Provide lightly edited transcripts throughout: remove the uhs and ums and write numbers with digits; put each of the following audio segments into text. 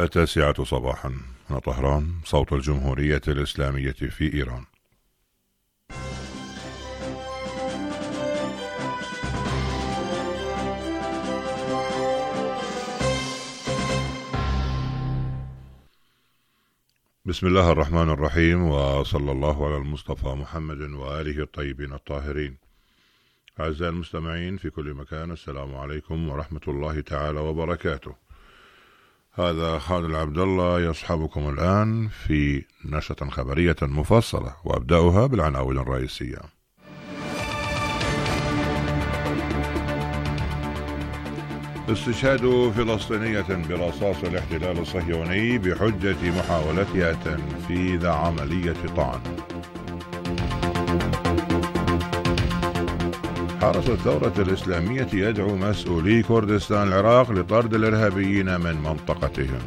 9 صباحا من طهران، صوت الجمهورية الإسلامية في إيران. بسم الله الرحمن الرحيم، وصلى الله على المصطفى محمد وآله الطيبين الطاهرين. أعزائي المستمعين في كل مكان، السلام عليكم ورحمة الله تعالى وبركاته. هذا خالد العبد الله يصحبكم الآن في نشرة خبرية مفصلة، وأبدأها بالعناوين الرئيسية. استشهاد فلسطينية برصاص الاحتلال الصهيوني بحجة محاولتها تنفيذ عملية طعن. حرس الثورة الإسلامية يدعو مسؤولي كردستان العراق لطرد الإرهابيين من منطقتهم.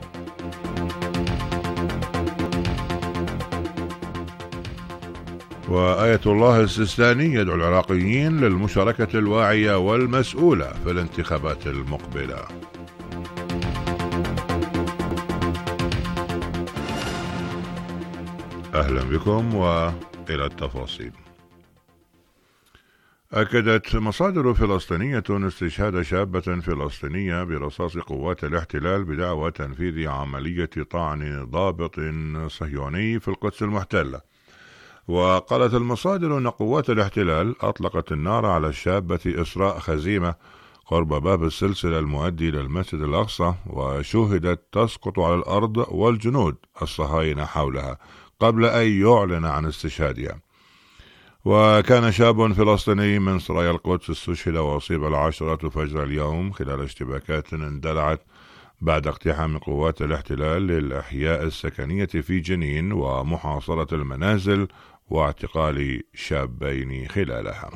وآية الله السيستاني يدعو العراقيين للمشاركة الواعية والمسؤولة في الانتخابات المقبلة. أهلا بكم وإلى التفاصيل. أكدت مصادر فلسطينية استشهاد شابة فلسطينية برصاص قوات الاحتلال بدعوى تنفيذ عملية طعن ضابط صهيوني في القدس المحتلة. وقالت المصادر أن قوات الاحتلال أطلقت النار على الشابة إسراء خزيمة قرب باب السلسلة المؤدي إلى المسجد الأقصى، وشوهدت تسقط على الأرض والجنود الصهاينة حولها قبل أن يعلن عن استشهادها. وكان شاب فلسطيني من سرايا القدس استشهد وأصيب العشرة فجر اليوم خلال اشتباكات اندلعت بعد اقتحام قوات الاحتلال للأحياء السكنية في جنين ومحاصرة المنازل واعتقال شابين خلالها.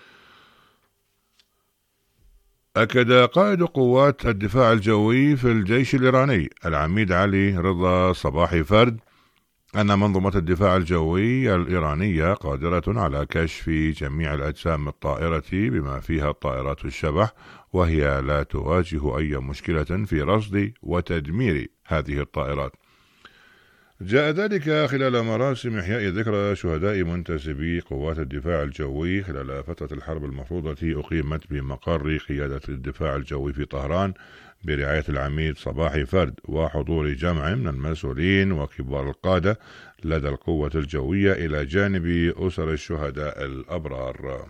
أكد قائد قوات الدفاع الجوي في الجيش الإيراني العميد علي رضا صباحي فرد أن منظومة الدفاع الجوي الإيرانية قادرة على كشف جميع الأجسام الطائرة بما فيها الطائرات الشبح، وهي لا تواجه أي مشكلة في رصد وتدمير هذه الطائرات. جاء ذلك خلال مراسم إحياء ذكرى شهداء منتسبي قوات الدفاع الجوي خلال فترة الحرب المفروضة أقيمت بمقر قيادة الدفاع الجوي في طهران برعاية العميد صباحي فرد وحضور جمع من المسؤولين وكبار القادة لدى القوة الجوية إلى جانب أسر الشهداء الأبرار.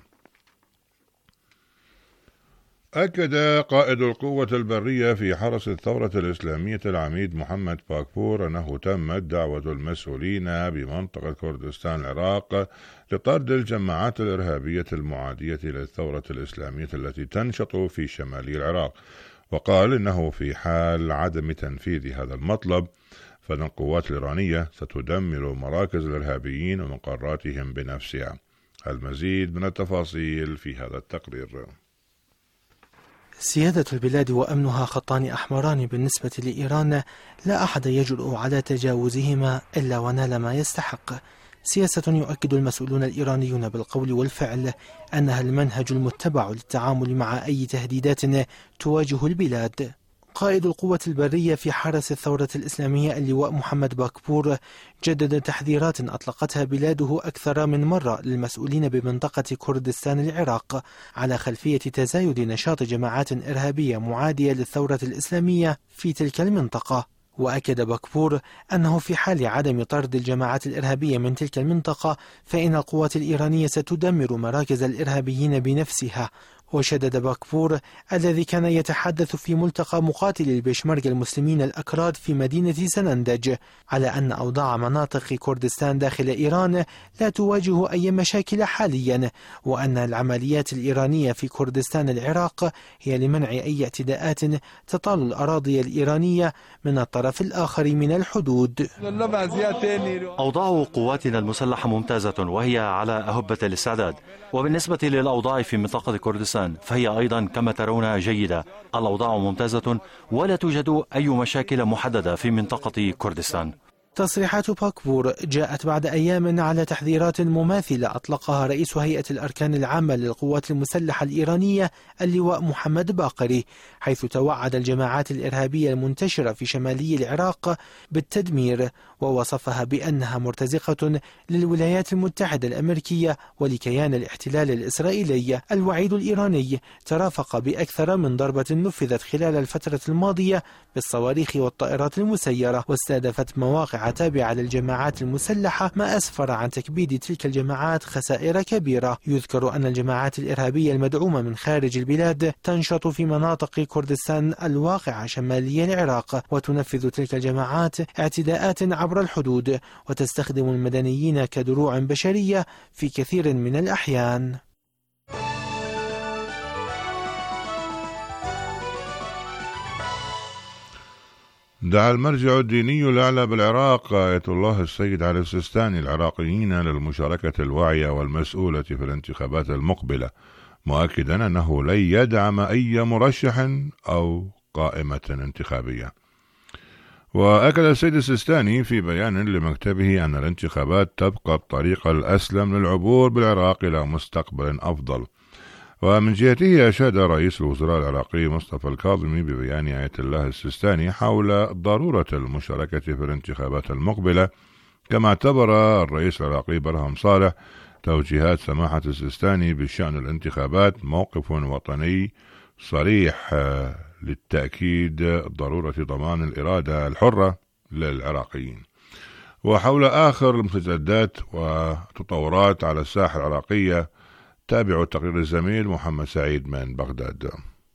أكد قائد القوة البرية في حرس الثورة الإسلامية العميد محمد باكبور أنه تمت دعوة المسؤولين بمنطقة كردستان العراق لطرد الجماعات الإرهابية المعادية للثورة الإسلامية التي تنشط في شمال العراق. وقال إنه في حال عدم تنفيذ هذا المطلب فإن القوات الإيرانية ستدمر مراكز الإرهابيين ومقراتهم بنفسها. المزيد من التفاصيل في هذا التقرير. سيادة البلاد وأمنها خطان أحمران بالنسبة لإيران، لا أحد يجرؤ على تجاوزهما إلا ونال ما يستحق. سياسة يؤكد المسؤولون الإيرانيون بالقول والفعل أنها المنهج المتبع للتعامل مع أي تهديدات تواجه البلاد. قائد القوة البرية في حرس الثورة الإسلامية اللواء محمد باكبور جدد تحذيرات أطلقتها بلاده أكثر من مرة للمسؤولين بمنطقة كردستان العراق على خلفية تزايد نشاط جماعات إرهابية معادية للثورة الإسلامية في تلك المنطقة. وأكد باكبور أنه في حال عدم طرد الجماعات الإرهابية من تلك المنطقة فإن القوات الإيرانية ستدمر مراكز الإرهابيين بنفسها. وشدد باكبور الذي كان يتحدث في ملتقى مقاتل البيشمركة المسلمين الأكراد في مدينة سنندج على أن أوضاع مناطق كردستان داخل إيران لا تواجه أي مشاكل حاليا، وأن العمليات الإيرانية في كردستان العراق هي لمنع أي اعتداءات تطال الأراضي الإيرانية من الطرف الآخر من الحدود. أوضاع قواتنا المسلحة ممتازة وهي على أهبة الاستعداد، وبالنسبة للأوضاع في منطقة كردستان فهي أيضا كما ترون جيدة. الأوضاع ممتازة ولا توجد أي مشاكل محددة في منطقة كردستان. تصريحات باكبور جاءت بعد أيام على تحذيرات مماثلة أطلقها رئيس هيئة الأركان العامة للقوات المسلحة الإيرانية اللواء محمد باقري، حيث توعد الجماعات الإرهابية المنتشرة في شمالي العراق بالتدمير، ووصفها بأنها مرتزقة للولايات المتحدة الأمريكية ولكيان الاحتلال الإسرائيلي. الوعيد الإيراني ترافق بأكثر من ضربة نفذت خلال الفترة الماضية بالصواريخ والطائرات المسيرة، واستهدفت مواقع تابعة للجماعات المسلحة، ما أسفر عن تكبيد تلك الجماعات خسائر كبيرة. يذكر أن الجماعات الإرهابية المدعومة من خارج البلاد تنشط في مناطق كردستان الواقعة شمالي العراق، وتنفذ تلك الجماعات اعتداءات عبر الحدود، وتستخدم المدنيين كدروع بشرية في كثير من الأحيان. دعا المرجع الديني الأعلى بالعراق آية الله السيد علي السيستاني العراقيين للمشاركة الواعية والمسؤولة في الانتخابات المقبلة، مؤكدا أنه لن يدعم أي مرشح أو قائمة انتخابية. وأكد السيد السيستاني في بيان لمكتبه أن الانتخابات تبقى الطريق الأسلم للعبور بالعراق إلى مستقبل أفضل. ومن جهته أشاد رئيس الوزراء العراقي مصطفى الكاظمي ببيان آية الله السيستاني حول ضرورة المشاركة في الانتخابات المقبلة، كما اعتبر الرئيس العراقي برهم صالح توجيهات سماحة السيستاني بشأن الانتخابات موقف وطني صريح للتأكيد ضرورة ضمان الإرادة الحرة للعراقيين. وحول آخر المستجدات وتطورات على الساحة العراقية تابعوا تقرير الزميل محمد سعيد من بغداد.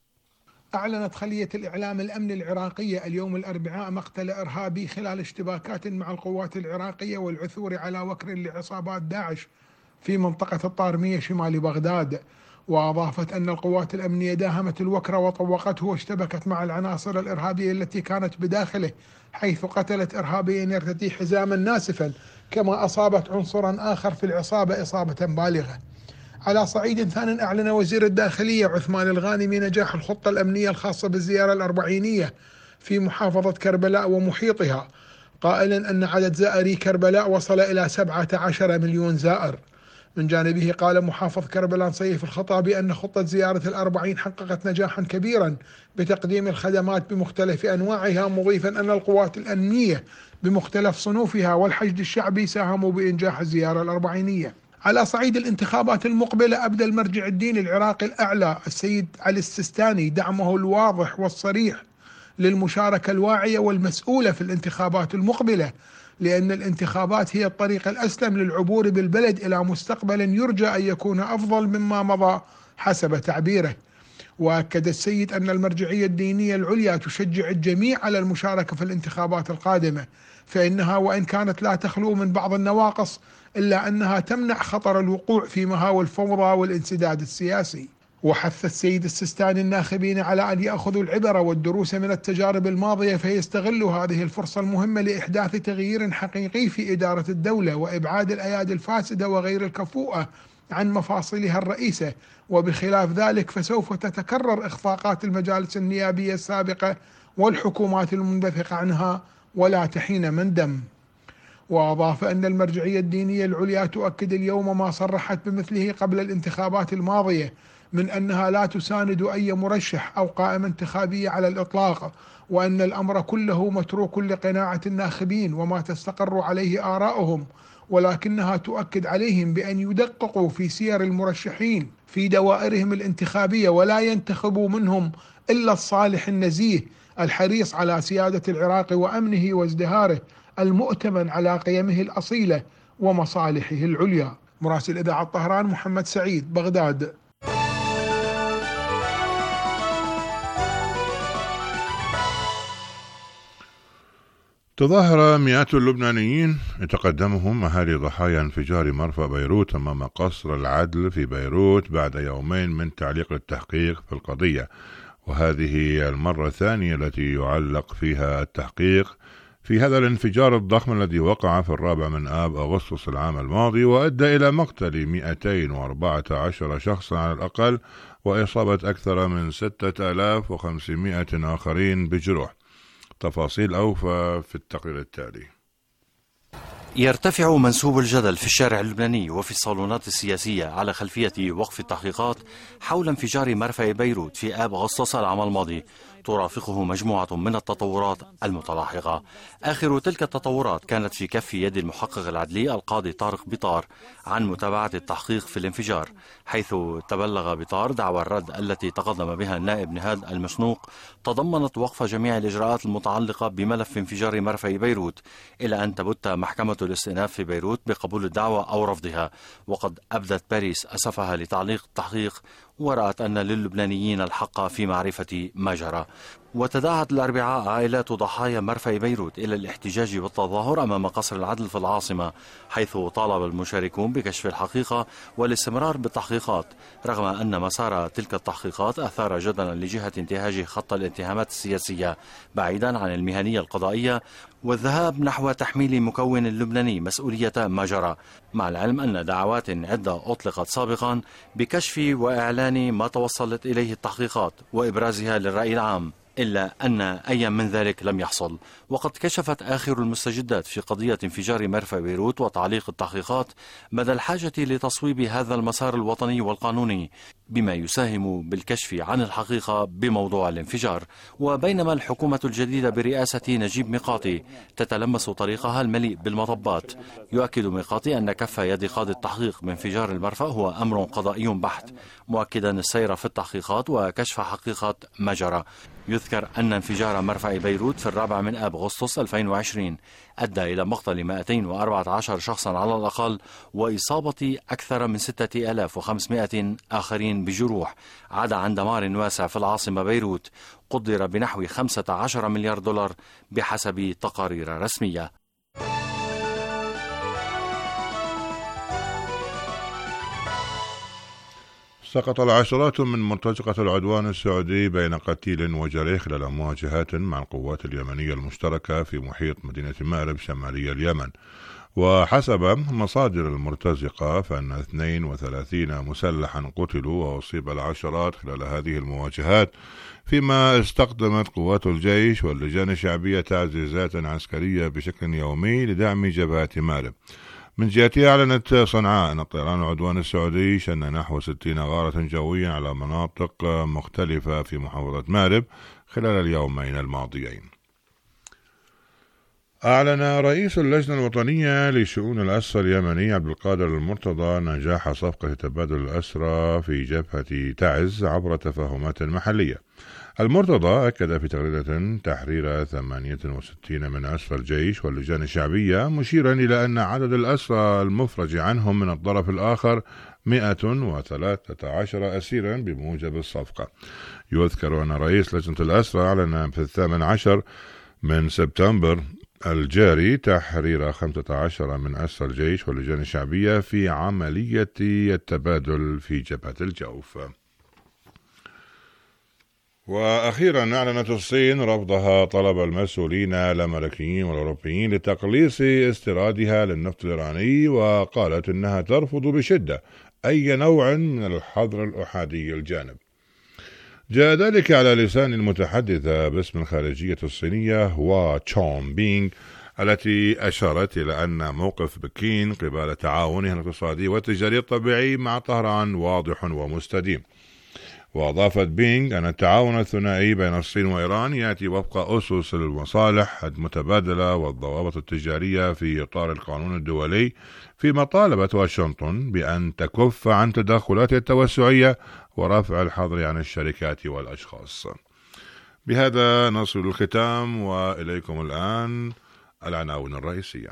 أعلنت خلية الإعلام الأمن العراقية اليوم الأربعاء مقتل إرهابي خلال اشتباكات مع القوات العراقية والعثور على وكر لعصابات داعش في منطقة الطارمية شمال بغداد. وأضافت أن القوات الأمنية داهمت الوكر وطوقته واشتبكت مع العناصر الإرهابية التي كانت بداخله، حيث قتلت إرهابيا يرتدي حزاما ناسفا، كما أصابت عنصرا آخر في العصابة إصابة بالغة. على صعيد ثان، أعلن وزير الداخلية عثمان الغانمي نجاح الخطة الأمنية الخاصة بالزيارة الأربعينية في محافظة كربلاء ومحيطها، قائلا أن عدد زائري كربلاء وصل إلى 17 مليون زائر. من جانبه قال محافظ كربلاء صيف الخطابي أن خطة زيارة الأربعين حققت نجاحا كبيرا بتقديم الخدمات بمختلف أنواعها، مضيفا أن القوات الأمنية بمختلف صنوفها والحشد الشعبي ساهموا بإنجاح الزيارة الأربعينية. على صعيد الانتخابات المقبلة، أبدى المرجع الديني العراقي الأعلى السيد علي السيستاني دعمه الواضح والصريح للمشاركة الواعية والمسؤولة في الانتخابات المقبلة، لأن الانتخابات هي الطريق الأسلم للعبور بالبلد إلى مستقبل يرجى أن يكون أفضل مما مضى حسب تعبيره. وأكد السيد أن المرجعية الدينية العليا تشجع الجميع على المشاركة في الانتخابات القادمة، فإنها وإن كانت لا تخلو من بعض النواقص إلا أنها تمنع خطر الوقوع في مهاوى الفوضى والانسداد السياسي. وحث السيد السيستاني الناخبين على أن يأخذوا العبرة والدروس من التجارب الماضية، فيستغلوا هذه الفرصة المهمة لإحداث تغيير حقيقي في إدارة الدولة وإبعاد الأيادي الفاسدة وغير الكفؤة عن مفاصلها الرئيسة، وبخلاف ذلك فسوف تتكرر إخفاقات المجالس النيابية السابقة والحكومات المنبثقة عنها ولا تحين مندم. وأضاف أن المرجعية الدينية العليا تؤكد اليوم ما صرحت بمثله قبل الانتخابات الماضية من أنها لا تساند أي مرشح أو قائمة انتخابية على الإطلاق، وأن الأمر كله متروك لقناعة الناخبين وما تستقر عليه آراؤهم، ولكنها تؤكد عليهم بأن يدققوا في سير المرشحين في دوائرهم الانتخابية ولا ينتخبوا منهم إلا الصالح النزيه الحريص على سيادة العراق وأمنه وازدهاره، المؤتمن على قيمه الأصيلة ومصالحه العليا. مراسل إذاعة طهران محمد سعيد، بغداد. تظاهر مئات اللبنانيين يتقدمهم أهالي ضحايا انفجار مرفأ بيروت أمام قصر العدل في بيروت بعد يومين من تعليق التحقيق في القضية، وهذه المرة الثانية التي يعلق فيها التحقيق في هذا الانفجار الضخم الذي وقع في 4 أغسطس العام الماضي، وأدى إلى مقتل 214 شخصا على الأقل، وإصابة أكثر من 6500 آخرين بجروح. تفاصيل أوفى في التقرير التالي. يرتفع منسوب الجدل في الشارع اللبناني وفي الصالونات السياسية على خلفية وقف التحقيقات حول انفجار مرفأ بيروت في آب أغسطس العام الماضي، ترافقه مجموعة من التطورات المتلاحقة. آخر تلك التطورات كانت في كف يد المحقق العدلي القاضي طارق بطار عن متابعة التحقيق في الانفجار، حيث تبلغ بطار دعوى الرد التي تقدم بها النائب نهاد المشنوق تضمنت وقف جميع الإجراءات المتعلقة بملف انفجار مرفأ بيروت، إلى أن تبت محكمة الاستئناف في بيروت بقبول الدعوى أو رفضها. وقد أبدت باريس أسفها لتعليق التحقيق ورأت أن للبنانيين الحق في معرفة ما جرى. وتداعت الأربعاء عائلات ضحايا مرفأ بيروت إلى الاحتجاج والتظاهر أمام قصر العدل في العاصمة، حيث طالب المشاركون بكشف الحقيقة والاستمرار بالتحقيقات، رغم أن مسار تلك التحقيقات أثار جدلا لجهة انتهاج خط الاتهامات السياسية بعيدا عن المهنية القضائية والذهاب نحو تحميل مكون لبناني مسؤولية ما جرى، مع العلم أن دعوات عدة أطلقت سابقا بكشف وإعلان ما توصلت إليه التحقيقات وإبرازها للرأي العام، إلا أن أي من ذلك لم يحصل. وقد كشفت آخر المستجدات في قضية انفجار مرفأ بيروت وتعليق التحقيقات مدى الحاجة لتصويب هذا المسار الوطني والقانوني بما يساهم بالكشف عن الحقيقة بموضوع الانفجار. وبينما الحكومة الجديدة برئاسة نجيب ميقاتي تتلمس طريقها المليء بالمطبات، يؤكد ميقاتي أن كف يد قاضي التحقيق بانفجار المرفأ هو أمر قضائي بحت، مؤكدا السير في التحقيقات وكشف حقيقة ما جرى. يذكر أن انفجار مرفأ بيروت في 4 أغسطس 2020 أدى إلى مقتل 214 شخصا على الأقل وإصابة أكثر من 6500 آخرين بجروح، عدا عن دمار واسع في العاصمة بيروت قدر بنحو 15 مليار دولار بحسب تقارير رسمية. سقط العشرات من مرتزقة العدوان السعودي بين قتيل وجريح خلال مواجهات مع القوات اليمنية المشتركة في محيط مدينة مأرب شمالي اليمن. وحسب مصادر المرتزقة فإن 32 مسلحا قتلوا وأصيب العشرات خلال هذه المواجهات، فيما استخدمت قوات الجيش واللجان الشعبية تعزيزات عسكرية بشكل يومي لدعم جبهة مأرب. من جهتها أعلنت صنعاء أن الطيران العدوان السعودي شن نحو 60 غارة جوية على مناطق مختلفة في محافظة مأرب خلال اليومين الماضيين. أعلن رئيس اللجنة الوطنية لشؤون الأسرى اليمني عبد القادر المرتضى نجاح صفقة تبادل الأسرى في جبهة تعز عبر تفاهمات محلية. المرتضى أكد في تغريدة تحرير 68 من أسرى الجيش واللجان الشعبية، مشيرا إلى أن عدد الأسرى المفرج عنهم من الطرف الآخر 113 أسيرا بموجب الصفقة. يذكر أن رئيس لجنة الأسرى أعلن في 18 من سبتمبر الجاري تحرير 15 من أسرى الجيش واللجان الشعبية في عملية التبادل في جبهة الجوف. وأخيرا أعلنت الصين رفضها طلب المسؤولين الأمريكيين والأوروبيين لتقليص استيرادها للنفط الإيراني، وقالت إنها ترفض بشدة أي نوع من الحظر الأحادي الجانب. جاء ذلك على لسان المتحدثة باسم الخارجية الصينية هوا تشون بينغ، التي أشارت إلى أن موقف بكين قبل تعاونها الاقتصادي والتجاري الطبيعي مع طهران واضح ومستديم. وأضافت بينغ أن التعاون الثنائي بين الصين وإيران يأتي وفق أسس المصالح المتبادلة والضوابط التجارية في إطار القانون الدولي، فيما طالبت واشنطن بأن تكف عن تدخلات التوسعية ورفع الحظر عن الشركات والأشخاص. بهذا نصل الختام، وإليكم الآن العناوين الرئيسية.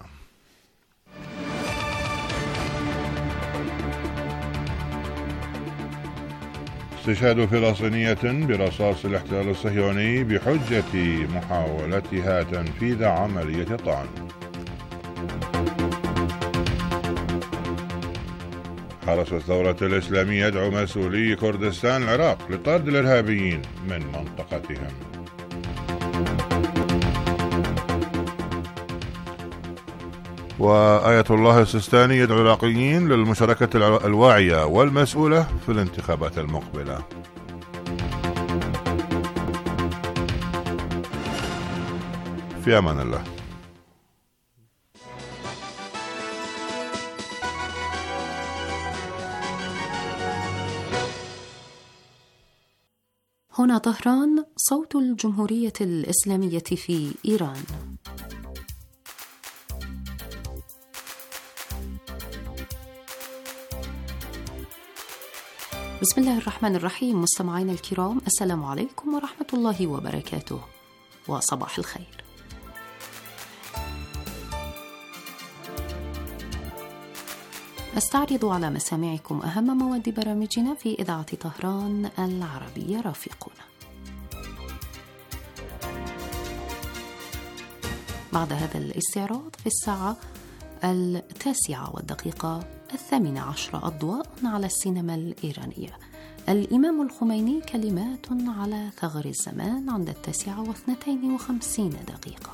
استشهاد فلسطينية برصاص الاحتلال الصهيوني بحجة محاولتها تنفيذ عملية طعن. حرس الثورة الإسلامية يدعو مسؤولي كردستان العراق لطرد الإرهابيين من منطقتهم. وآية الله السيستاني يدعو العراقيين للمشاركة الواعية والمسؤولة في الانتخابات المقبلة. في أمان الله. هنا طهران، صوت الجمهورية الإسلامية في إيران. بسم الله الرحمن الرحيم. مستمعينا الكرام، السلام عليكم ورحمة الله وبركاته، وصباح الخير. أستعرض على مسامعكم أهم مواد برامجنا في إذاعة طهران العربية. رافقونا. بعد هذا الاستعراض في الساعة 9:18 أضواء على السينما الإيرانية. الإمام الخميني، كلمات على ثغر الزمان عند 9:52.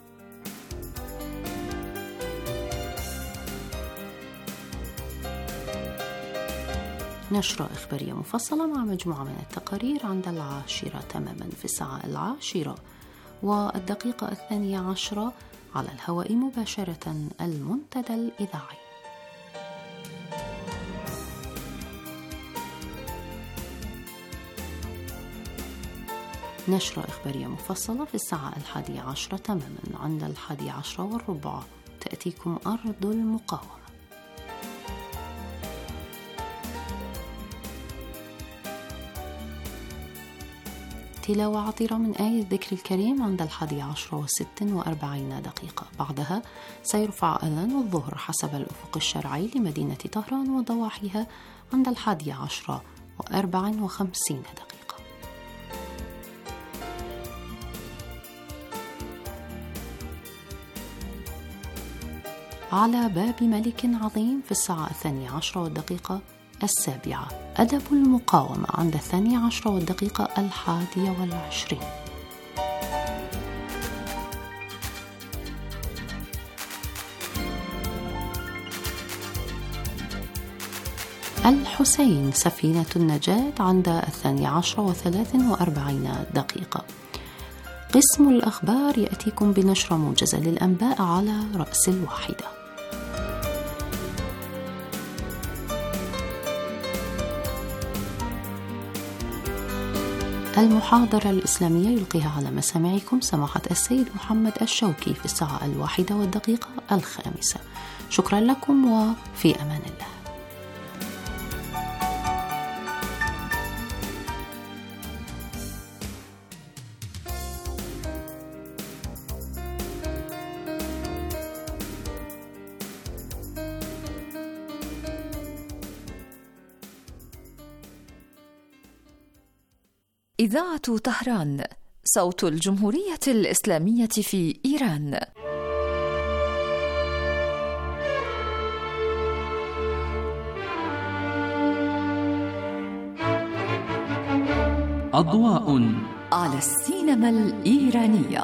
نشرة إخبارية مفصلة مع مجموعة من التقارير عند 10 تماما في الساعة 10:12 على الهواء مباشرة، المنتدى الإذاعي. نشرة إخبارية مفصلة في الساعة 11 تماما عند 11:15 تأتيكم أرض المقاومة. تلاوة عطرة من آية الذكر الكريم عند 11:46. بعدها سيرفع أذان الظهر حسب الأفق الشرعي لمدينة طهران وضواحيها عند 11:54. على باب ملك عظيم في الساعة 12:07 أدب المقاومة عند 12:21. الحسين، سفينة النجاة عند 12:43. قسم الأخبار يأتيكم بنشرة موجزة للأنباء على رأس الواحدة. المحاضرة الإسلامية يلقيها على مسامعكم سماحة السيد محمد الشوكي في الساعة 1:05. شكرا لكم وفي أمان الله. إذاعة طهران، صوت الجمهورية الإسلامية في إيران. أضواء على السينما الإيرانية.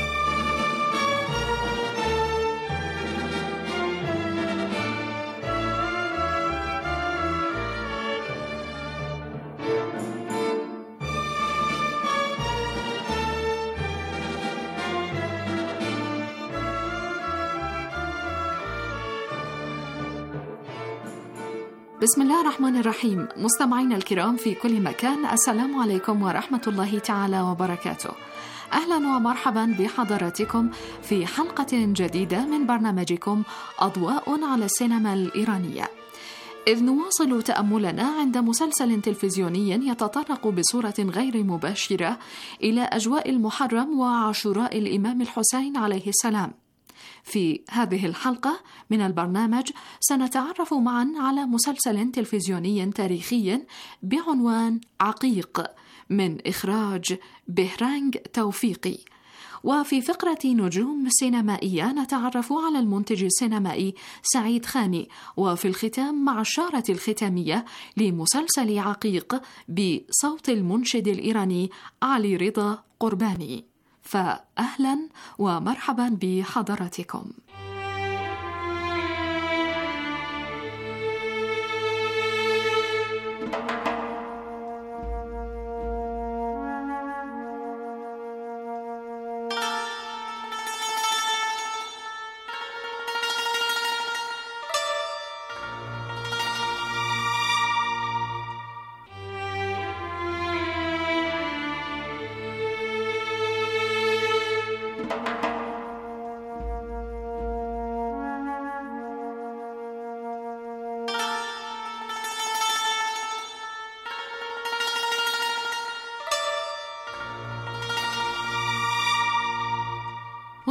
بسم الله الرحمن الرحيم. مستمعينا الكرام في كل مكان، السلام عليكم ورحمة الله تعالى وبركاته. أهلا ومرحبا بحضراتكم في حلقة جديدة من برنامجكم أضواء على السينما الإيرانية، إذ نواصل تأملنا عند مسلسل تلفزيوني يتطرق بصورة غير مباشرة إلى أجواء المحرم وعاشوراء الإمام الحسين عليه السلام. في هذه الحلقة من البرنامج سنتعرف معا على مسلسل تلفزيوني تاريخي بعنوان عقيق من إخراج بهرانج توفيقي. وفي فقرة نجوم سينمائية نتعرف على المنتج السينمائي سعيد خاني، وفي الختام مع الشارة الختامية لمسلسل عقيق بصوت المنشد الإيراني علي رضا قرباني. فأهلا ومرحبا بحضراتكم.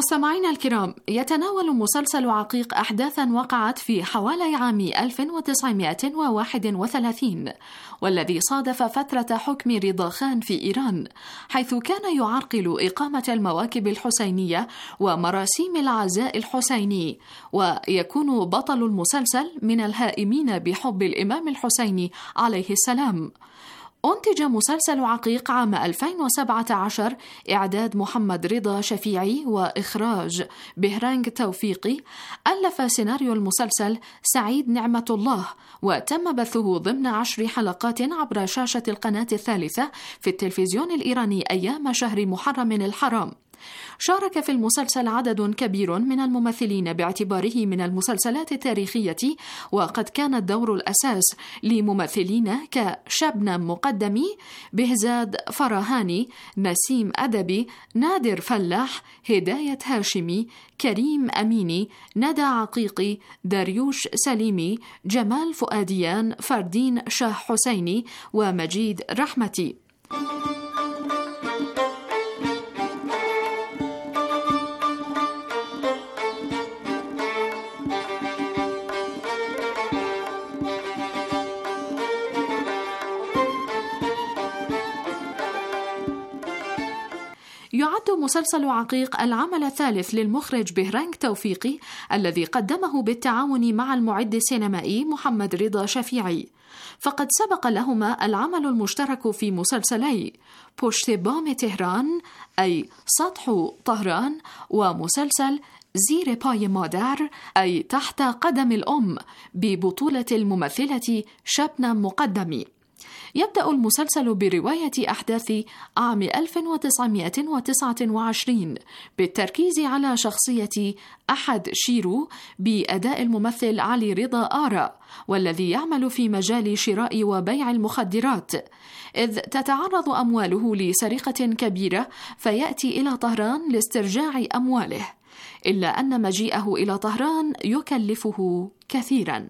مستمعينا الكرام، يتناول مسلسل عقيق أحداثا وقعت في حوالي عام 1931 والذي صادف فترة حكم رضا خان في إيران، حيث كان يعرقل إقامة المواكب الحسينية ومراسيم العزاء الحسيني، ويكون بطل المسلسل من الهائمين بحب الإمام الحسيني عليه السلام. أنتج مسلسل عقيق عام 2017 إعداد محمد رضا شفيعي وإخراج بهرانج توفيقي. ألف سيناريو المسلسل سعيد نعمة الله، وتم بثه ضمن 10 حلقات عبر شاشة القناة الثالثة في التلفزيون الإيراني أيام شهر محرم الحرام. شارك في المسلسل عدد كبير من الممثلين باعتباره من المسلسلات التاريخية، وقد كان الدور الأساس لممثلين كشبنم مقدمي، بهزاد فراهاني، نسيم أدبي، نادر فلاح، هداية هاشمي، كريم أميني، ندى عقيقي، داريوش سليمي، جمال فؤاديان، فردين شاه حسيني، ومجيد رحمتي. يعد مسلسل عقيق العمل الثالث للمخرج بهرانج توفيقي، الذي قدمه بالتعاون مع المعد السينمائي محمد رضا شفيعي، فقد سبق لهما العمل المشترك في مسلسلي پشت بام تهران أي سطح طهران، ومسلسل زیر پای مادر أي تحت قدم الأم ببطولة الممثلة شبنم مقدمي. يبدأ المسلسل برواية أحداث عام 1929 بالتركيز على شخصية أحد شيرو بأداء الممثل علي رضا آرا، والذي يعمل في مجال شراء وبيع المخدرات، إذ تتعرض أمواله لسرقة كبيرة فيأتي إلى طهران لاسترجاع أمواله، إلا أن مجيئه إلى طهران يكلفه كثيراً.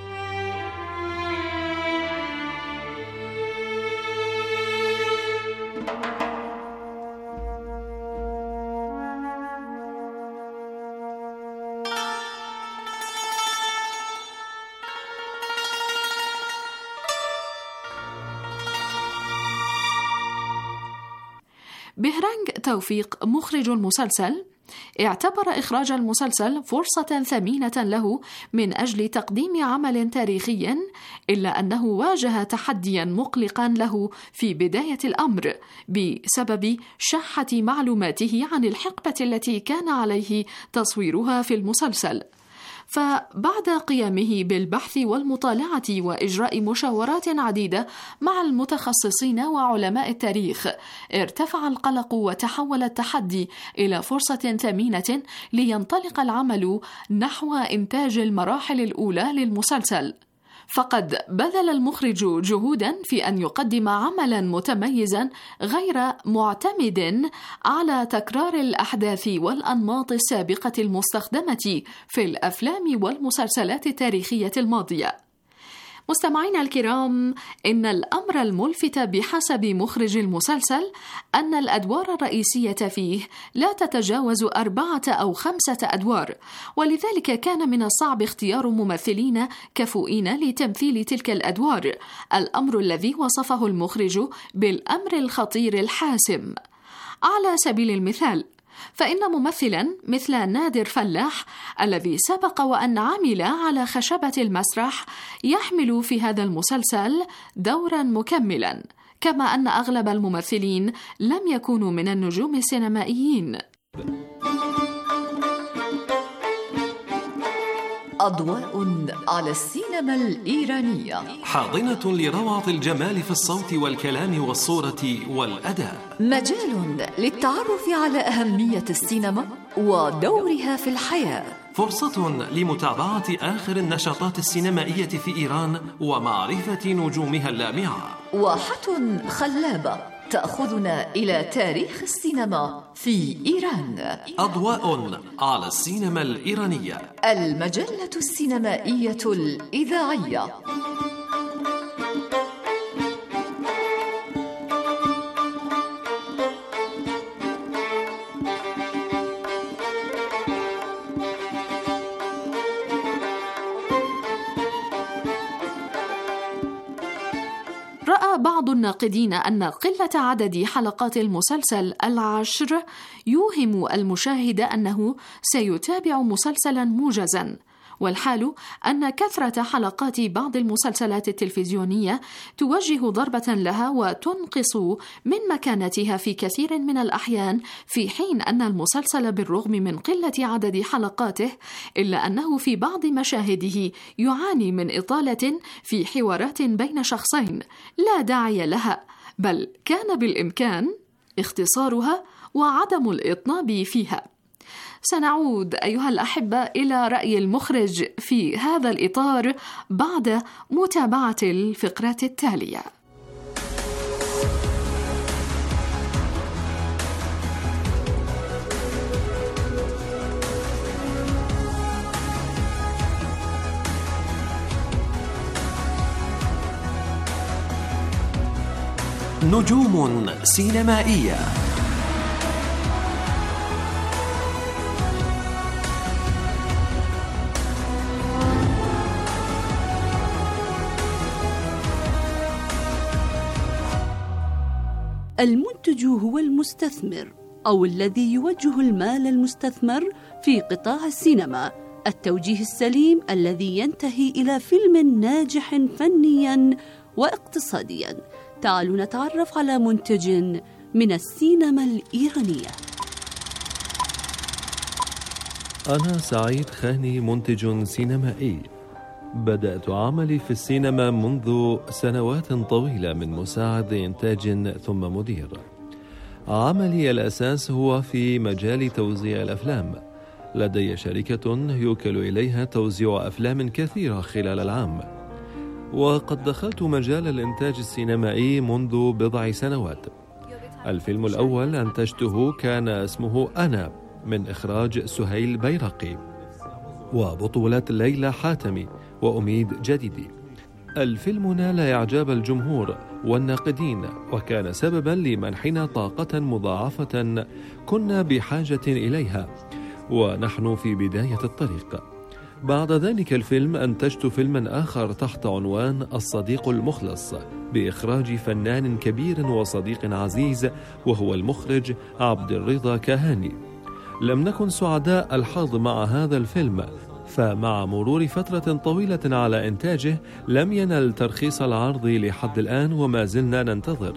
بهرانج توفيق مخرج المسلسل اعتبر إخراج المسلسل فرصة ثمينة له من أجل تقديم عمل تاريخي، إلا أنه واجه تحديا مقلقا له في بداية الأمر بسبب شحة معلوماته عن الحقبة التي كان عليه تصويرها في المسلسل. فبعد قيامه بالبحث والمطالعة وإجراء مشاورات عديدة مع المتخصصين وعلماء التاريخ، ارتفع القلق وتحول التحدي إلى فرصة ثمينة لينطلق العمل نحو إنتاج المراحل الأولى للمسلسل. فقد بذل المخرج جهودا في أن يقدم عملا متميزا غير معتمد على تكرار الأحداث والأنماط السابقة المستخدمة في الأفلام والمسلسلات التاريخية الماضية. مستمعينا الكرام، إن الأمر الملفت بحسب مخرج المسلسل أن الأدوار الرئيسية فيه لا تتجاوز 4 أو 5 أدوار، ولذلك كان من الصعب اختيار ممثلين كفؤين لتمثيل تلك الأدوار، الأمر الذي وصفه المخرج بالأمر الخطير الحاسم. على سبيل المثال، فإن ممثلا مثل نادر فلاح الذي سبق وأن عمل على خشبة المسرح يحمل في هذا المسلسل دورا مكملا، كما أن أغلب الممثلين لم يكونوا من النجوم السينمائيين. أضواء على السينما الإيرانية، حاضنة لروعة الجمال في الصوت والكلام والصورة والأداء، مجال للتعرف على أهمية السينما ودورها في الحياة، فرصة لمتابعة آخر النشاطات السينمائية في إيران ومعرفة نجومها اللامعة، واحة خلابة تأخذنا إلى تاريخ السينما في إيران. أضواء على السينما الإيرانية، المجلة السينمائية الإذاعية. الناقدين أن قلة عدد حلقات المسلسل 10 يوهم المشاهد أنه سيتابع مسلسلا موجزا، والحال أن كثرة حلقات بعض المسلسلات التلفزيونية توجه ضربة لها وتنقص من مكانتها في كثير من الأحيان، في حين أن المسلسل بالرغم من قلة عدد حلقاته إلا أنه في بعض مشاهده يعاني من إطالة في حوارات بين شخصين لا داعي لها، بل كان بالإمكان اختصارها وعدم الإطناب فيها. سنعود أيها الأحبة إلى رأي المخرج في هذا الإطار بعد متابعة الفقرة التالية. نجوم سينمائية. المنتج هو المستثمر أو الذي يوجه المال المستثمر في قطاع السينما، التوجيه السليم الذي ينتهي إلى فيلم ناجح فنياً واقتصادياً. تعالوا نتعرف على منتج من السينما الإيرانية. أنا سعيد خاني، منتج سينمائي. بدأت عملي في السينما منذ سنوات طويلة، من مساعد إنتاج ثم مدير. عملي الأساس هو في مجال توزيع الأفلام. لدي شركة يوكل إليها توزيع أفلام كثيرة خلال العام، وقد دخلت مجال الإنتاج السينمائي منذ بضع سنوات. الفيلم الأول أنتجته كان اسمه أنا، من إخراج سهيل بيرقي وبطولة ليلى حاتمي وأميد جديدي. الفيلم نال إعجاب الجمهور والناقدين، وكان سببا لمنحنا طاقة مضاعفة كنا بحاجة إليها ونحن في بداية الطريق. بعد ذلك الفيلم أنتجت فيلما آخر تحت عنوان الصديق المخلص، بإخراج فنان كبير وصديق عزيز وهو المخرج عبد الرضا كهاني. لم نكن سعداء الحظ مع هذا الفيلم، فمع مرور فترة طويلة على إنتاجه لم ينل ترخيص العرض لحد الآن، وما زلنا ننتظر.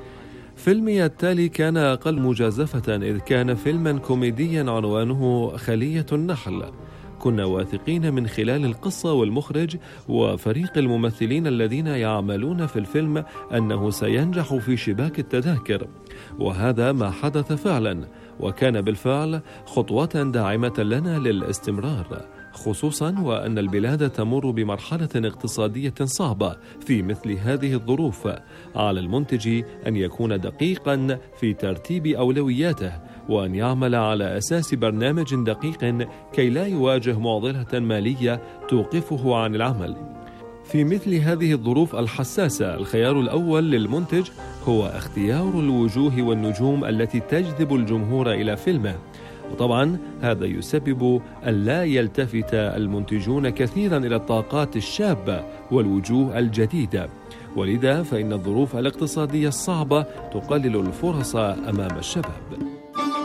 فيلمي التالي كان أقل مجازفة، إذ كان فيلما كوميديا عنوانه خلية النحل. كنا واثقين من خلال القصة والمخرج وفريق الممثلين الذين يعملون في الفيلم أنه سينجح في شباك التذاكر، وهذا ما حدث فعلا، وكان بالفعل خطوة داعمة لنا للاستمرار، خصوصا وأن البلاد تمر بمرحلة اقتصادية صعبة. في مثل هذه الظروف على المنتج أن يكون دقيقا في ترتيب أولوياته، وأن يعمل على أساس برنامج دقيق كي لا يواجه معضلة مالية توقفه عن العمل. في مثل هذه الظروف الحساسة، الخيار الأول للمنتج هو اختيار الوجوه والنجوم التي تجذب الجمهور إلى فيلمه، وطبعا هذا يسبب أن لا يلتفت المنتجون كثيرا إلى الطاقات الشابة والوجوه الجديدة، ولذا فإن الظروف الاقتصادية الصعبة تقلل الفرص أمام الشباب.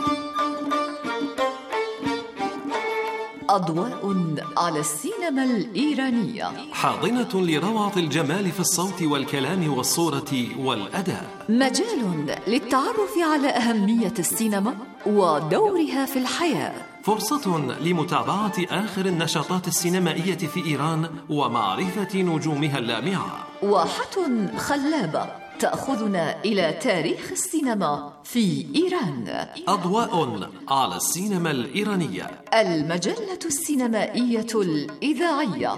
أضواء على السينما الإيرانية، حاضنة لروعة الجمال في الصوت والكلام والصورة والأداء، مجال للتعرف على أهمية السينما ودورها في الحياة، فرصة لمتابعة آخر النشاطات السينمائية في إيران ومعرفة نجومها اللامعة، واحة خلابة تأخذنا إلى تاريخ السينما في إيران. أضواء على السينما الإيرانية، المجلة السينمائية الإذاعية.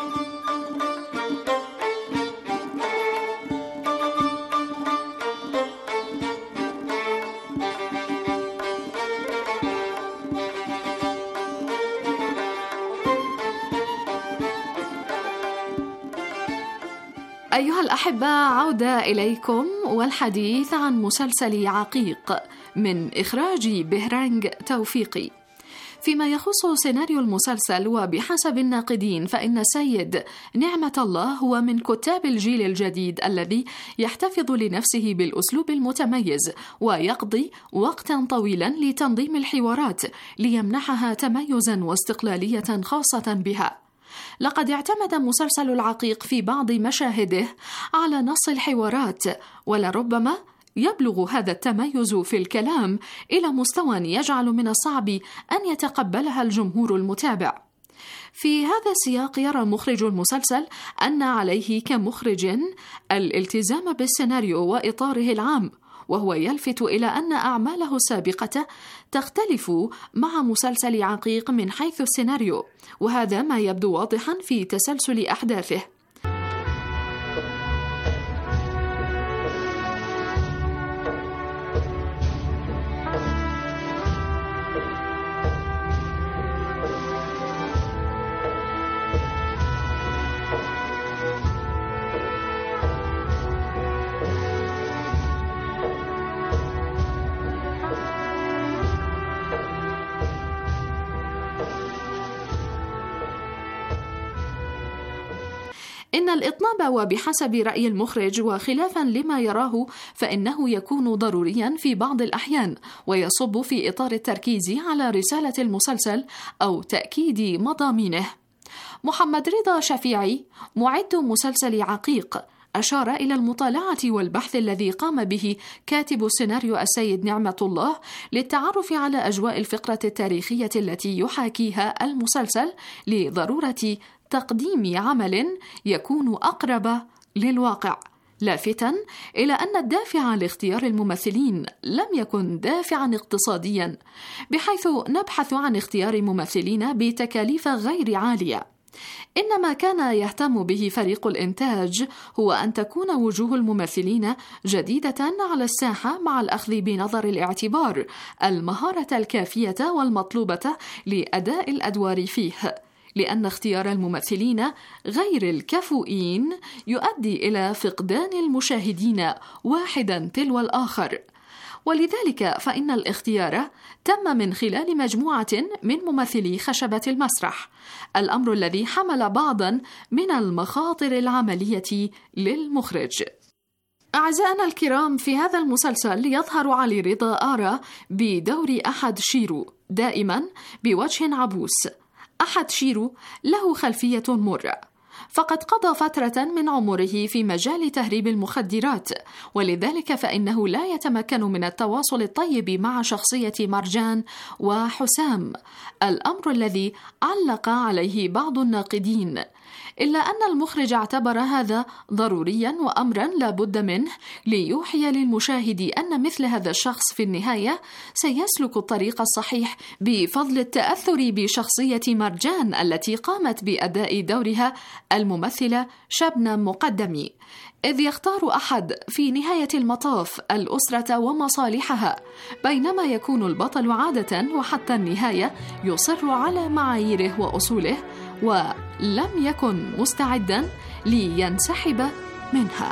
أيها الأحبة، عودة إليكم والحديث عن مسلسل عقيق من إخراج بهرانج توفيقي. فيما يخص سيناريو المسلسل وبحسب الناقدين فإن سيد نعمة الله هو من كتاب الجيل الجديد الذي يحتفظ لنفسه بالأسلوب المتميز ويقضي وقتا طويلا لتنظيم الحوارات ليمنحها تميزا واستقلالية خاصة بها. لقد اعتمد مسلسل العقيق في بعض مشاهده على نص الحوارات، ولربما يبلغ هذا التميز في الكلام إلى مستوى يجعل من الصعب أن يتقبلها الجمهور المتابع. في هذا السياق يرى مخرج المسلسل أن عليه كمخرج الالتزام بالسيناريو وإطاره العام، وهو يلفت إلى أن أعماله السابقة تختلف مع مسلسل عقيق من حيث السيناريو، وهذا ما يبدو واضحا في تسلسل أحداثه. إن الإطناب وبحسب رأي المخرج وخلافا لما يراه فإنه يكون ضروريا في بعض الأحيان، ويصب في إطار التركيز على رسالة المسلسل أو تأكيد مضامينه. محمد رضا شفيعي معد مسلسل عقيق أشار إلى المطالعة والبحث الذي قام به كاتب السيناريو السيد نعمة الله للتعرف على أجواء الفقرة التاريخية التي يحاكيها المسلسل لضرورة تقديم عمل يكون أقرب للواقع، لافتا إلى أن الدافع لاختيار الممثلين لم يكن دافعا اقتصاديا، بحيث نبحث عن اختيار ممثلين بتكاليف غير عالية. إنما كان يهتم به فريق الإنتاج هو أن تكون وجوه الممثلين جديدة على الساحة، مع الأخذ بنظر الاعتبار المهارة الكافية والمطلوبة لأداء الأدوار فيه، لأن اختيار الممثلين غير الكفؤين يؤدي إلى فقدان المشاهدين واحدا تلو الآخر. ولذلك فإن الاختيار تم من خلال مجموعة من ممثلي خشبة المسرح، الأمر الذي حمل بعضا من المخاطر العملية للمخرج. أعزائنا الكرام، في هذا المسلسل يظهر علي رضا آرا بدور أحد شيرو، دائما بوجه عبوس. أحد شيرو له خلفية مرة، فقد قضى فترة من عمره في مجال تهريب المخدرات، ولذلك فإنه لا يتمكن من التواصل الطيب مع شخصية مرجان وحسام، الأمر الذي علق عليه بعض الناقدين، إلا أن المخرج اعتبر هذا ضروريا وأمرا لا بد منه ليوحي للمشاهد أن مثل هذا الشخص في النهاية سيسلك الطريق الصحيح بفضل التأثر بشخصية مرجان التي قامت بأداء دورها الممثلة شبنم مقدمي، إذ يختار أحد في نهاية المطاف الأسرة ومصالحها، بينما يكون البطل عادة وحتى النهاية يصر على معاييره وأصوله، ولم يكن مستعدا لينسحب منها.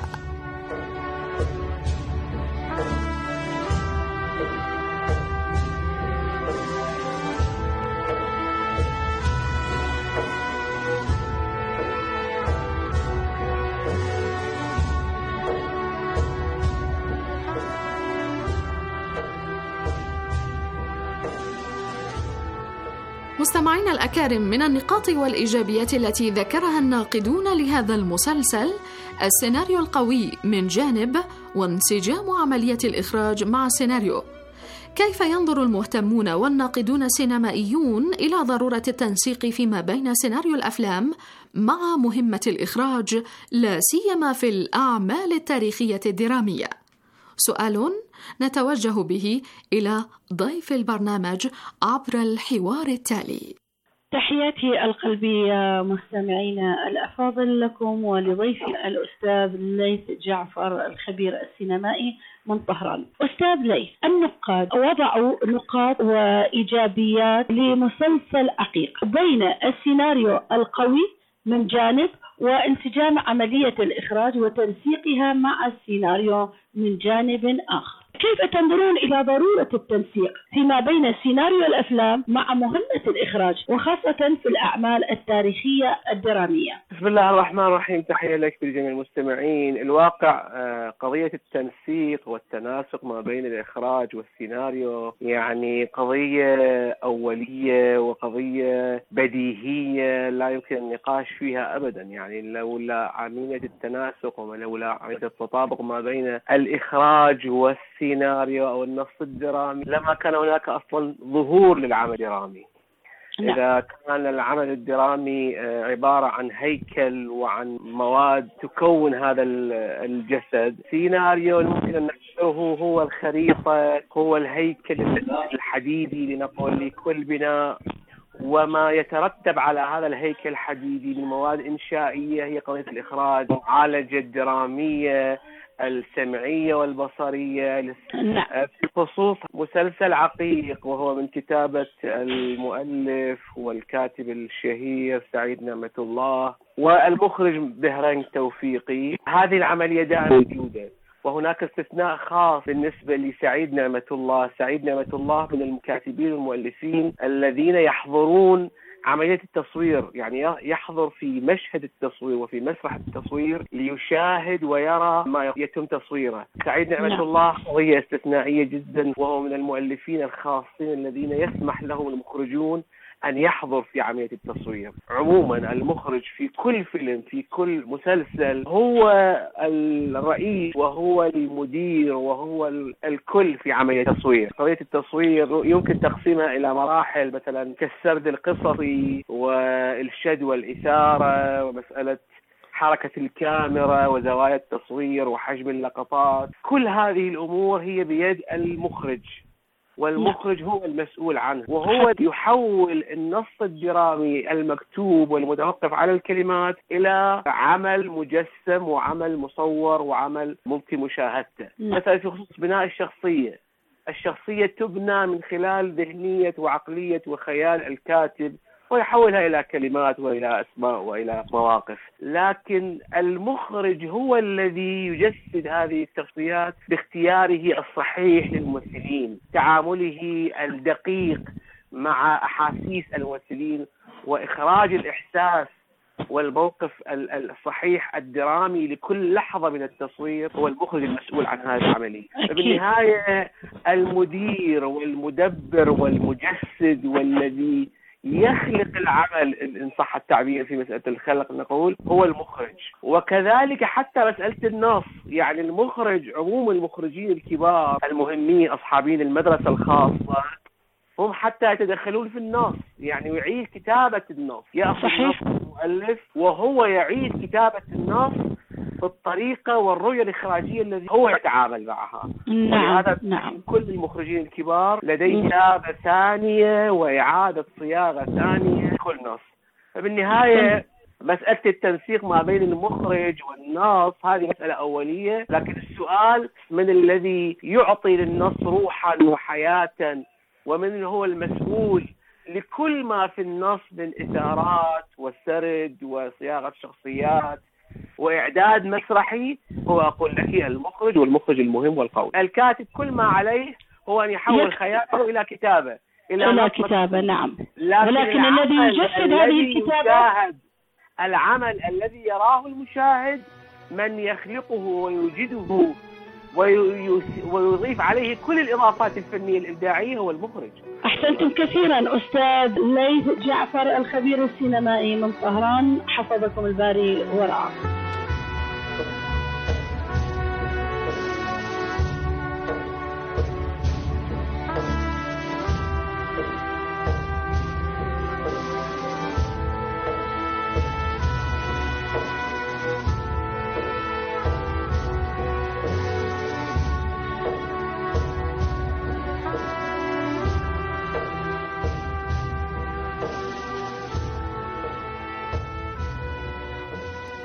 مستمعينا الأكارم، من النقاط والإيجابيات التي ذكرها الناقدون لهذا المسلسل السيناريو القوي من جانب، وانسجام عملية الإخراج مع السيناريو. كيف ينظر المهتمون والناقدون السينمائيون إلى ضرورة التنسيق فيما بين سيناريو الأفلام مع مهمة الإخراج، لا سيما في الأعمال التاريخية الدرامية؟ سؤال نتوجه به إلى ضيف البرنامج عبر الحوار التالي. تحياتي القلبية مستمعينا الأفاضل لكم ولضيفي الأستاذ ليث جعفر الخبير السينمائي من طهران. أستاذ ليث، النقاد وضعوا نقاط وإيجابيات لمسلسل عقيق بين السيناريو القوي من جانب وانسجام عملية الإخراج وتنسيقها مع السيناريو من جانب آخر. كيف تنظرون إلى ضرورة التنسيق فيما بين السيناريو الأفلام مع مهمة الإخراج وخاصة في الأعمال التاريخية الدرامية؟ بسم الله الرحمن الرحيم. تحية لك ولجميع المستمعين. الواقع قضية التنسيق والتناسق ما بين الإخراج والسيناريو يعني قضية أولية وقضية بديهية لا يمكن النقاش فيها أبدا. يعني لولا عملية التناسق ولولا عملية التطابق ما بين الإخراج والسيناريو أو النص الدرامي لما كان هناك أصلا ظهور للعمل الدرامي. إذا كان العمل الدرامي عبارة عن هيكل وعن مواد تكون هذا الجسد، سيناريو ممكن أن نعتبره هو الخريطة، هو الهيكل الحديدي لنقول لكل بناء، وما يترتب على هذا الهيكل الحديدي من مواد إنشائية هي قضية الإخراج، معالجة درامية، السمعية والبصرية. في خصوص مسلسل عقيق وهو من كتابة المؤلف والكاتب الشهير سعيد نعمة الله والمخرج بهرنج توفيقي، هذه العملية دائما موجودة، وهناك استثناء خاص بالنسبة لسعيد نعمة الله. سعيد نعمة الله من الكاتبين والمؤلفين الذين يحضرون عملية التصوير، يعني يحضر في مشهد التصوير وفي مسرح التصوير ليشاهد ويرى ما يتم تصويره. سعيد نعمة الله قضية استثنائية جدا، وهو من المؤلفين الخاصين الذين يسمح لهم المخرجون أن يحضر في عملية التصوير. عموما المخرج في كل فيلم في كل مسلسل هو الرئيس وهو المدير وهو الكل في عملية التصوير. قضية التصوير يمكن تقسيمها إلى مراحل، مثلا كالسرد القصصي والشد والإثارة ومسألة حركة الكاميرا وزوايا التصوير وحجم اللقطات. كل هذه الأمور هي بيد المخرج، والمخرج هو المسؤول عنه، وهو يحول النص الدرامي المكتوب والمتوقف على الكلمات إلى عمل مجسم وعمل مصور وعمل ممكن مشاهدته. مثلا في خصوص بناء الشخصية تبنى من خلال ذهنية وعقلية وخيال الكاتب ويحولها إلى كلمات وإلى أسماء وإلى مواقف، لكن المخرج هو الذي يجسد هذه الشخصيات باختياره الصحيح للممثلين، تعامله الدقيق مع أحاسيس الممثلين وإخراج الإحساس والموقف الصحيح الدرامي لكل لحظة من التصوير. هو المخرج المسؤول عن هذه العملية. بالنهاية المدير والمدبر والمجسد والذي يخلق العمل إن صح التعبير في مسألة الخلق نقول هو المخرج. وكذلك حتى مسألة النص، يعني المخرج عموم المخرجين الكبار المهمين أصحابين المدرسة الخاصة هم حتى يتدخلون في النص، يعني يعيد كتابة النص، يأخذ نص المؤلف وهو يعيد كتابة النص بالطريقة والرؤية الإخراجية التي هو يتعامل معها. نعم. كل المخرجين الكبار لديه كتابة ثانية وإعادة صياغة ثانية كل نص. فبالنهاية مسألة التنسيق ما بين المخرج والنص هذه مسألة أولية، لكن السؤال من الذي يعطي للنص روحا وحياة، ومن هو المسؤول لكل ما في النص من إثارات وسرد وصياغة شخصيات وإعداد مسرحي. هو أقول لك المخرج، والمخرج المهم والقوي. الكاتب كل ما عليه هو أن يحول خياله إلى كتابة نعم. ولكن الذي يجسد هذه الكتابة العمل الذي يراه المشاهد من يخلقه ويوجده ويضيف عليه كل الإضافات الفنية الإبداعية هو المخرج. أحسنتم كثيرا أستاذ ليث جعفر الخبير السينمائي من طهران، حفظكم الباري ورعاكم.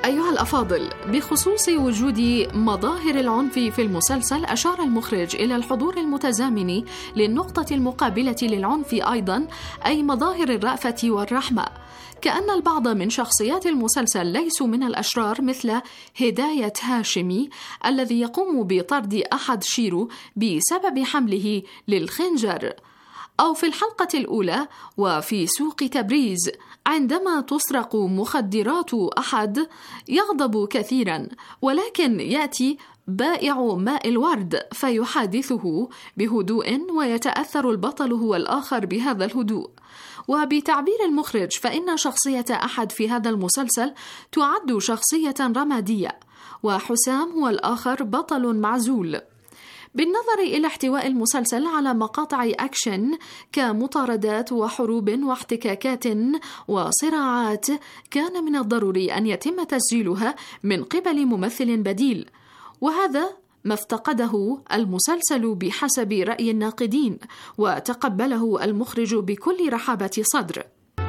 أيها الأفاضل، بخصوص وجود مظاهر العنف في المسلسل، أشار المخرج إلى الحضور المتزامن للنقطة المقابلة للعنف أيضا، أي مظاهر الرأفة والرحمة، كأن البعض من شخصيات المسلسل ليسوا من الأشرار، مثل هداية هاشمي الذي يقوم بطرد أحد شيرو بسبب حمله للخنجر، أو في الحلقة الأولى وفي سوق تبريز عندما تسرق مخدرات أحد يغضب كثيرا، ولكن يأتي بائع ماء الورد فيحادثه بهدوء ويتأثر البطل هو الآخر بهذا الهدوء. وبتعبير المخرج فإن شخصية أحد في هذا المسلسل تعد شخصية رمادية، وحسام هو الآخر بطل معزول. بالنظر إلى احتواء المسلسل على مقاطع أكشن كمطاردات وحروب واحتكاكات وصراعات، كان من الضروري أن يتم تسجيلها من قبل ممثل بديل، وهذا ما افتقده المسلسل بحسب رأي الناقدين، وتقبله المخرج بكل رحابة صدر.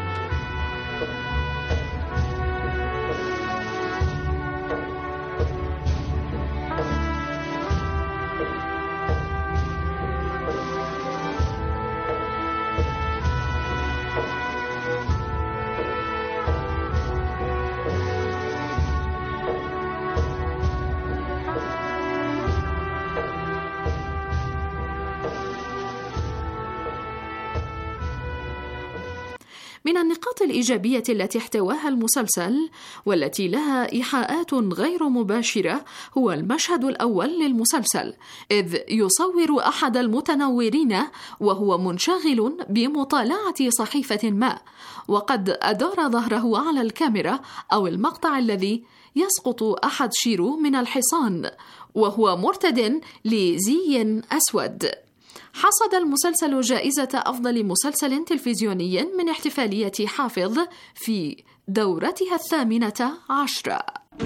من النقاط الإيجابية التي احتواها المسلسل والتي لها إيحاءات غير مباشرة هو المشهد الأول للمسلسل، إذ يصور أحد المتنورين وهو منشغل بمطالعة صحيفة ما، وقد أدار ظهره على الكاميرا، أو المقطع الذي يسقط أحد شيرو من الحصان وهو مرتد لزي أسود. حصد المسلسل جائزة أفضل مسلسل تلفزيوني من احتفالية حافظ في دورتها 18.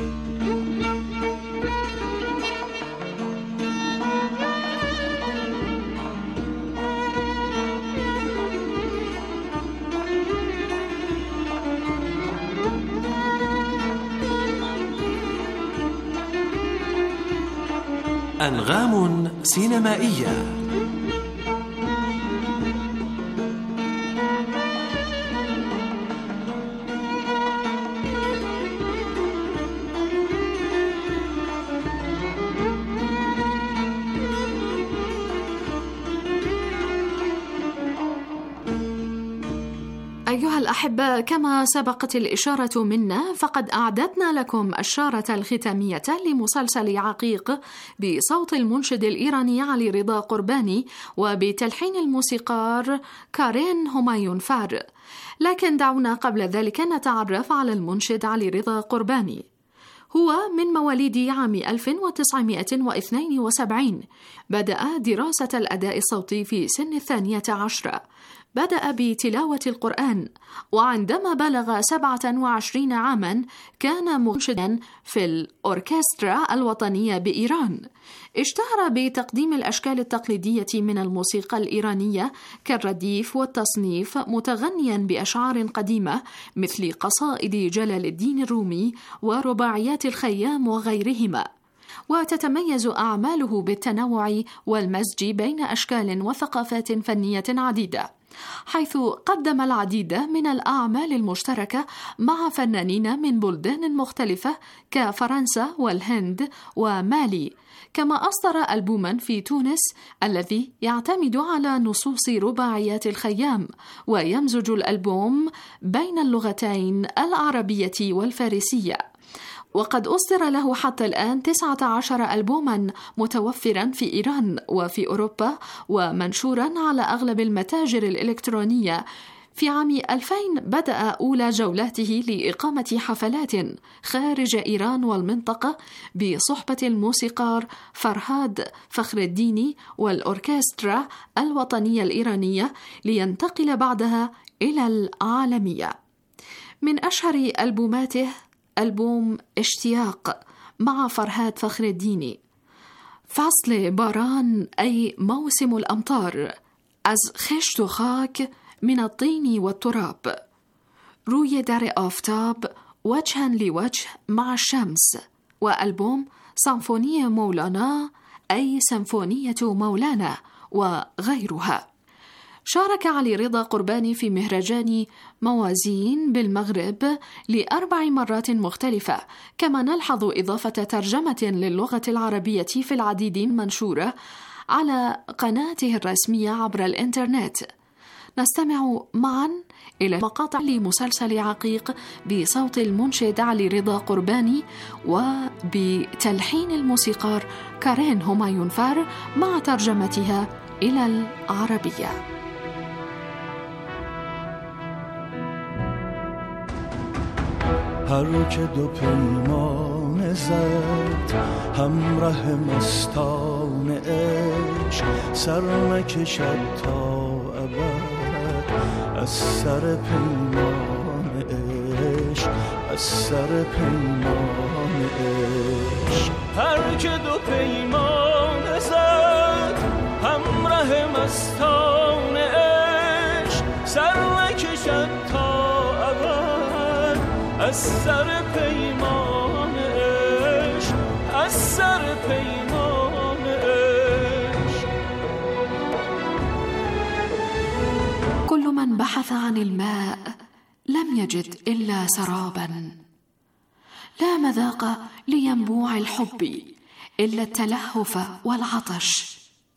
أنغام سينمائية. أيها الأحبة، كما سبقت الإشارة منا، فقد أعددنا لكم الشارة الختامية لمسلسل عقيق بصوت المنشد الإيراني علي رضا قرباني وبتلحين الموسيقار كارين همايون فار. لكن دعونا قبل ذلك نتعرف على المنشد علي رضا قرباني. هو من مواليد عام 1972. بدأ دراسة الأداء الصوتي في سن 12. بدأ بتلاوة القرآن، وعندما بلغ 27 عاما كان منشدا في الأوركسترا الوطنية بإيران. اشتهر بتقديم الأشكال التقليدية من الموسيقى الإيرانية كالرديف والتصنيف، متغنيا بأشعار قديمة مثل قصائد جلال الدين الرومي ورباعيات الخيام وغيرهما. وتتميز أعماله بالتنوع والمزج بين أشكال وثقافات فنية عديدة، حيث قدم العديد من الأعمال المشتركة مع فنانين من بلدان مختلفة كفرنسا والهند ومالي، كما أصدر ألبوما في تونس الذي يعتمد على نصوص رباعيات الخيام، ويمزج الألبوم بين اللغتين العربية والفارسية. وقد أصدر له حتى الآن 19 ألبوما متوفرا في إيران وفي أوروبا، ومنشورا على أغلب المتاجر الإلكترونية. في عام 2000 بدأ أولى جولاته لإقامة حفلات خارج إيران والمنطقة بصحبة الموسيقار فرهاد فخر الديني والأوركسترا الوطنية الإيرانية، لينتقل بعدها إلى العالمية. من أشهر ألبوماته ألبوم اشتياق مع فرهاد فخر الديني، فصل باران أي موسم الأمطار، از خشت و خاک من الطين والتراب، روی در آفتاب وجها لوجه مع الشمس، وألبوم سيمفونية مولانا أي سيمفونية مولانا وغيرها. شارك علي رضا قرباني في مهرجان موازين بالمغرب ل4 مرات مختلفة، كما نلحظ إضافة ترجمة للغة العربية في العديد منشورة على قناته الرسمية عبر الإنترنت. نستمع معا إلى مقاطع لمسلسل عقيق بصوت المنشد علي رضا قرباني وبتلحين الموسيقار كارين همايون فار مع ترجمتها إلى العربية. هر که دو پیمان زد همراه مستان عشق، سر نکشد تا ابد از سر پیمان عشق، از سر پیمان عشق. هر که دو پیمان زد همراه مستان عشق، سر نکشد تا از سر پیمان عشق، از سر پیمان عشق. كل من بحث عن الماء لم يجد إلا سرابا، لا مذاق لينبوع الحب إلا التلهف والعطش.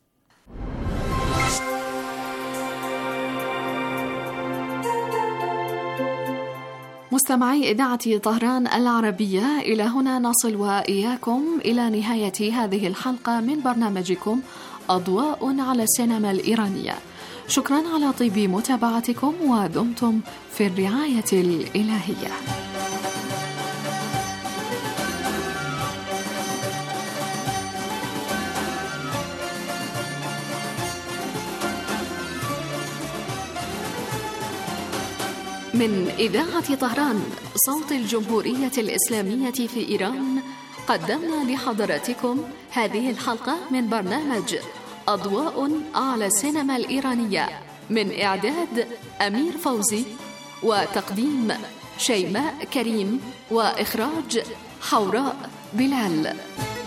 مستمعي إذاعة طهران العربية، إلى هنا نصل وإياكم إلى نهاية هذه الحلقة من برنامجكم أضواء على السينما الإيرانية. شكرا على طيب متابعتكم، ودمتم في الرعاية الإلهية. من إذاعة طهران صوت الجمهورية الإسلامية في إيران، قدمنا لحضراتكم هذه الحلقة من برنامج أضواء على السينما الإيرانية، من إعداد أمير فوزي وتقديم شيماء كريم وإخراج حوراء بلال.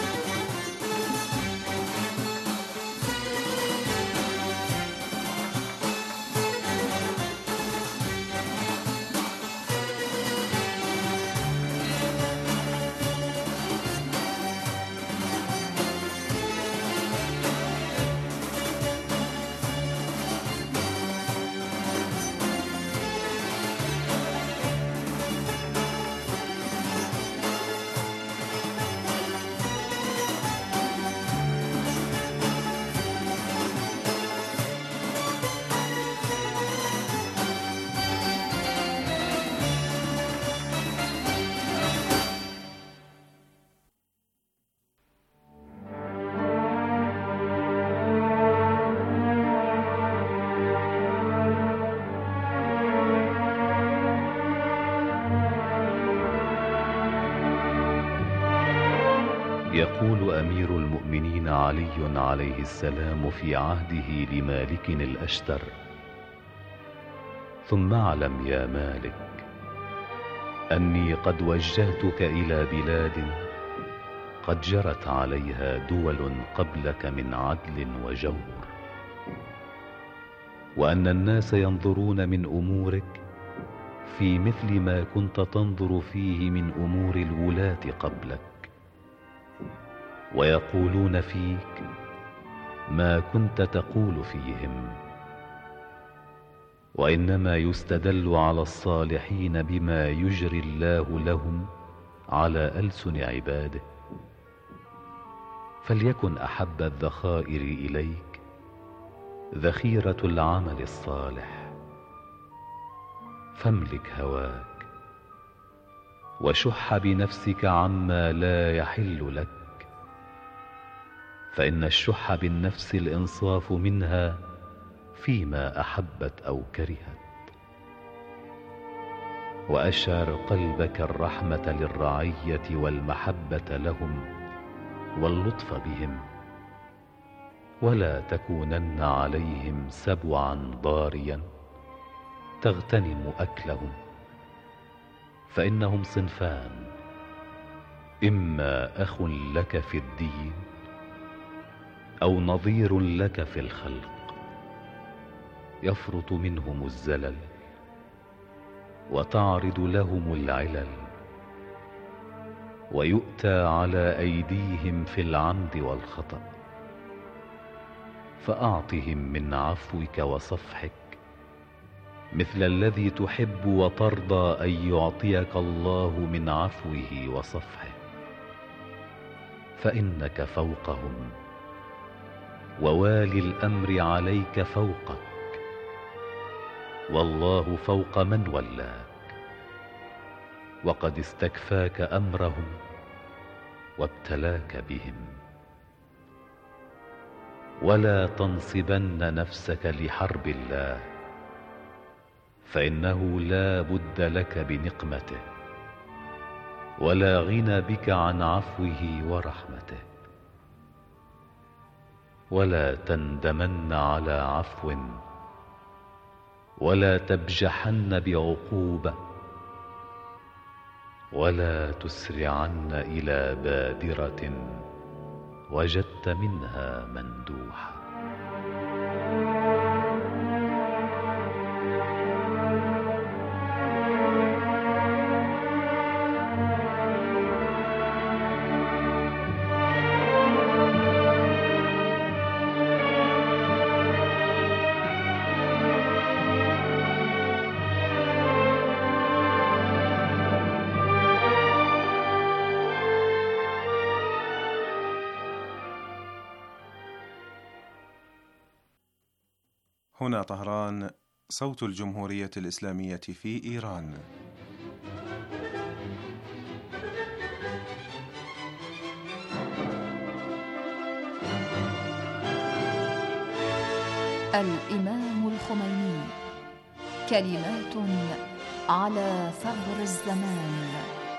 يقول أمير المؤمنين علي عليه السلام في عهده لمالك الأشتر: ثم اعلم يا مالك أني قد وجهتك إلى بلاد قد جرت عليها دول قبلك من عدل وجور، وأن الناس ينظرون من أمورك في مثل ما كنت تنظر فيه من أمور الولاة قبلك، ويقولون فيك ما كنت تقول فيهم، وإنما يستدل على الصالحين بما يجري الله لهم على ألسن عباده. فليكن أحب الذخائر إليك ذخيرة العمل الصالح، فاملك هواك وشح بنفسك عما لا يحل لك، فإن الشح بالنفس الإنصاف منها فيما أحبت أو كرهت. وأشعر قلبك الرحمة للرعية والمحبة لهم واللطف بهم، ولا تكونن عليهم سبعا ضاريا تغتنم أكلهم، فإنهم صنفان: إما أخ لك في الدين أو نظير لك في الخلق، يفرط منهم الزلل وتعرض لهم العلل، ويؤتى على أيديهم في العمد والخطأ، فأعطهم من عفوك وصفحك مثل الذي تحب وترضى أن يعطيك الله من عفوه وصفحه، فإنك فوقهم، ووالي الأمر عليك فوقك، والله فوق من ولاك، وقد استكفاك أمرهم وابتلاك بهم. ولا تنصبن نفسك لحرب الله، فإنه لا بد لك بنقمته، ولا غنى بك عن عفوه ورحمته. ولا تندمن على عفو، ولا تبجحن بعقوبة، ولا تسرعن إلى بادرة وجدت منها مندوحة. هنا طهران، صوت الجمهورية الإسلامية في إيران. الإمام الخميني، كلمات على ثغر الزمان.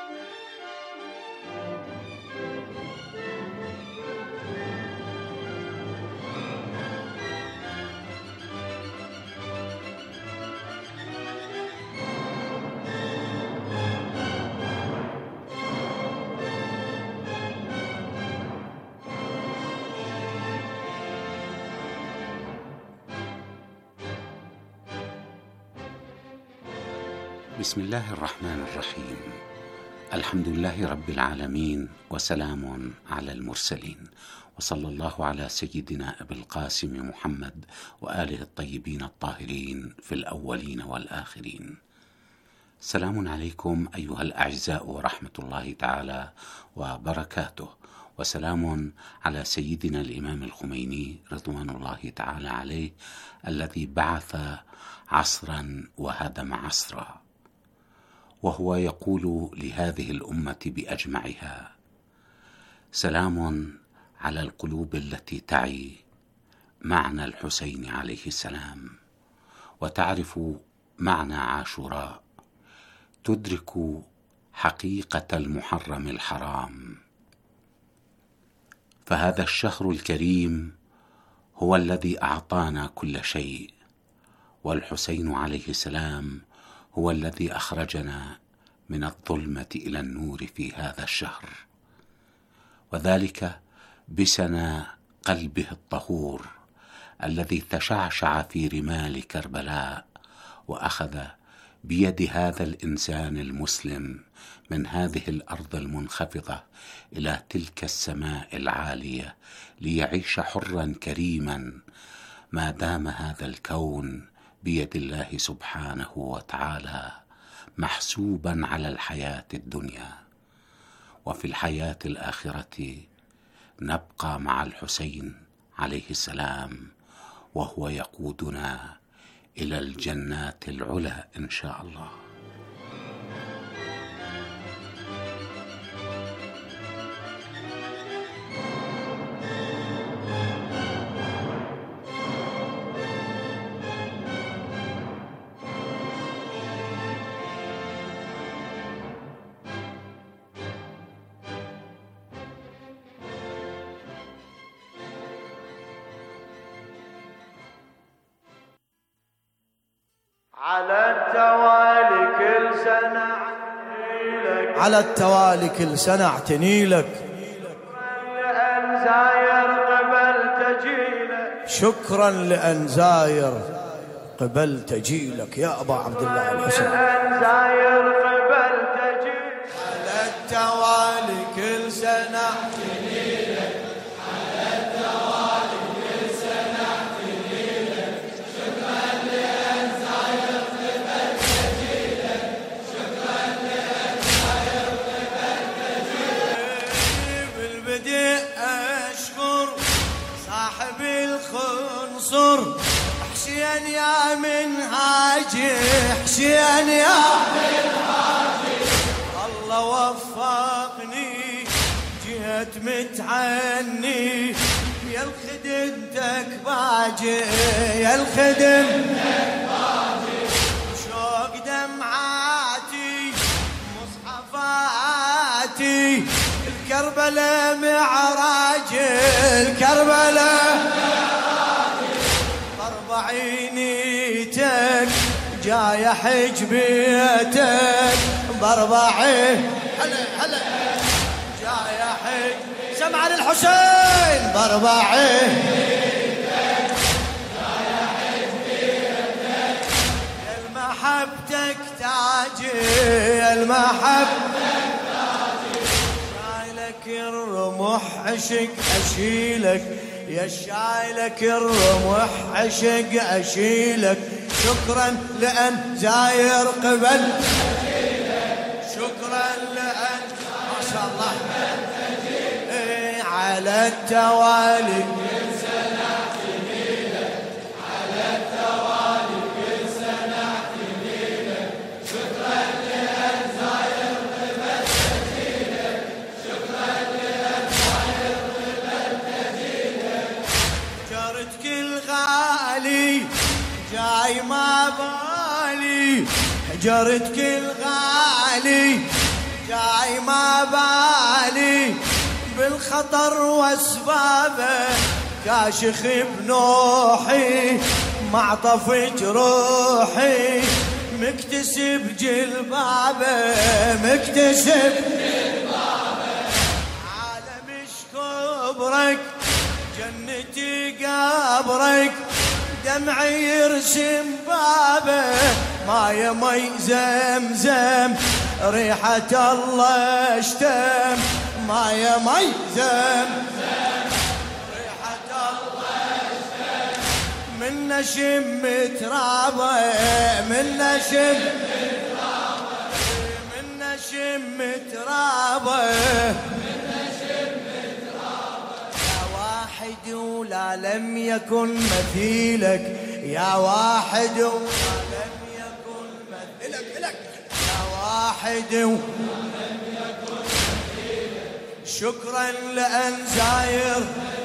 بسم الله الرحمن الرحيم. الحمد لله رب العالمين، وسلام على المرسلين، وصلى الله على سيدنا أبي القاسم محمد وآله الطيبين الطاهرين في الأولين والآخرين. سلام عليكم أيها الأعزاء ورحمة الله تعالى وبركاته، وسلام على سيدنا الإمام الخميني رضوان الله تعالى عليه، الذي بعث عصرا وهدم عصرا، وهو يقول لهذه الأمة بأجمعها: سلام على القلوب التي تعي معنى الحسين عليه السلام، وتعرف معنى عاشوراء، تدرك حقيقة المحرم الحرام. فهذا الشهر الكريم هو الذي أعطانا كل شيء، والحسين عليه السلام هو الذي أخرجنا من الظلمة إلى النور في هذا الشهر، وذلك بسنا قلبه الطهور الذي تشعشع في رمال كربلاء، وأخذ بيد هذا الإنسان المسلم من هذه الأرض المنخفضة إلى تلك السماء العالية ليعيش حرا كريما، ما دام هذا الكون بيد الله سبحانه وتعالى، محسوبا على الحياة الدنيا. وفي الحياة الآخرة نبقى مع الحسين عليه السلام، وهو يقودنا إلى الجنات العلى إن شاء الله. على التوالي كل سنة على التوالي كل سنة اعتني لك. لأن زاير قبلت جيلك، شكرا لأن زاير قبلت جيلك يا أبا عبد الله الحسين. لأن زاير قبلت جيلك، على التوالي كل سنة اعتني لك، على التوالي كل سنة اعتني لك. شكرا لأن زاير قبلت جيلك، شكرا لأن زاير قبلت جيلك. بالبدء أشكر صاحب الخنصر حسين يا منهاجي، حسين يا منهاجي. الله وفقني جيت متعني يا الخدمتك باجي، يا الخدمتك باجي. شوق دمعاتي مصحفاتي الكربلاء معراجي، الكربلاء عينيتك جاي حج بيتك باربعين. هلا هلا جاي حج سمع للحسين باربعين. جاي حج بيتك يا المحبتك تاجي، يا المحبتك تاجي. شايلك الرمح عشق اشيلك، يا شايلك الرمح عشق اشيلك. شكرا لأن زاير قبل، شكرا لأن ما شاء الله على التوالي كل سنة اعتني لك، على التوالي كل سنة اعتني لك. شكرا لأن زاير قبلت جيلك، شكرا لأن زاير قبلت جيلك. جارتك الغالي جاي ما بالي، جارتك الغالي جاي ما بالي. بالخطر واسبابه كاشخ بنوحي معطف جروحي. مكتسب جلبابه، مكتسب جلبابه. عالمش كبرك جنتي قبرك، دمعي يرسم بابه. ما يمي زمزم ريحة الله اشتم، ما يمي زمزم ريحة الله اشتم. من نشم ترابه، من نشم ترابه، من نشم ترابه. ولا لم يكن مثيلك يا واحد، ولا لم يكن مثيلك يا واحد، ولم يكن مثيلك. شكرا لأن زاير،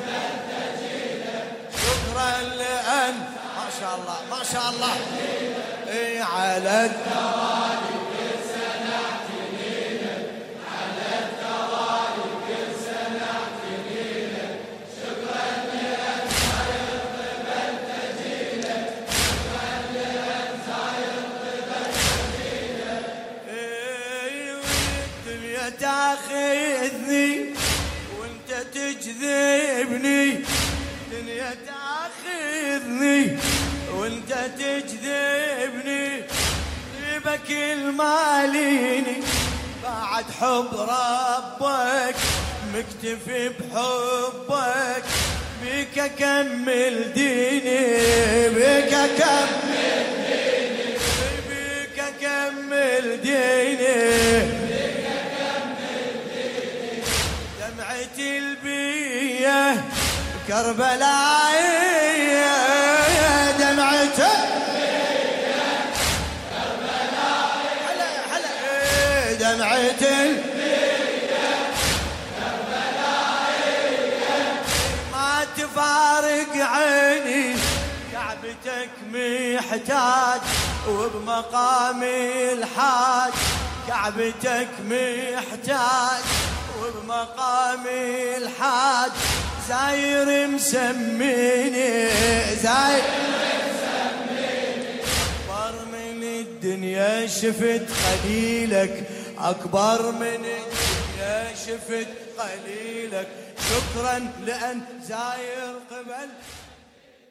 شكرا لأن ما شاء الله ما شاء الله على التوالي كل سنة اعتني لك، على التوالي كل سنة اعتني لك. شكرا لأن زاير قبلت جيلك، شكرا لأن زاير قبلت جيلك. الدنيا تاخذني وانت تجذبني، الدنيا تاخذني وانت تجذبني. طيبك الماليني بعد حب ربك، مكتفي بحبك. بيك اكمل ديني، بيك اكمل ديني، بيك اكمل ديني، بيك اكمل ديني. دمعة البيه كربلائية، دمعة دمعة ما تفارق عيني. كعبتك محتاج وبمقام الحاج، كعبتك محتاج وبمقام الحاج. زاير مسميني، زاير مسميني. أكبر من الدنيا شفت خليلك، أكبر من الدنيا شفت قليلك، شكرا لأن زاير قبل